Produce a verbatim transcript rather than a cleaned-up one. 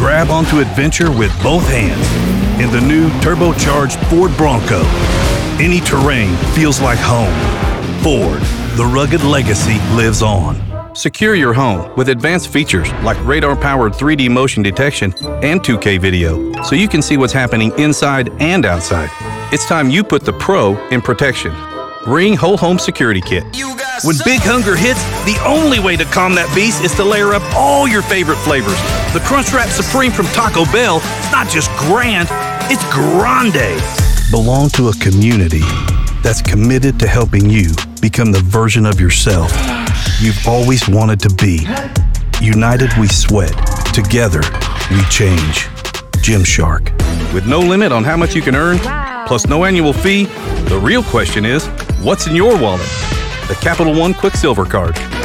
grab onto adventure with both hands in the new turbocharged Ford Bronco. Any terrain feels like home. Ford, the rugged legacy lives on. Secure your home with advanced features like radar-powered three D motion detection and two K video, so you can see what's happening inside and outside. It's time you put the pro in protection. Ring Whole Home Security Kit. When big hunger hits, the only way to calm that beast is to layer up all your favorite flavors. The Crunchwrap Supreme from Taco Bell is not just grand, it's grande. Belong to a community that's committed to helping you become the version of yourself you've always wanted to be. United we sweat. Together we change. Gymshark. With no limit on how much you can earn, plus no annual fee, the real question is, what's in your wallet? The Capital One Quicksilver Card.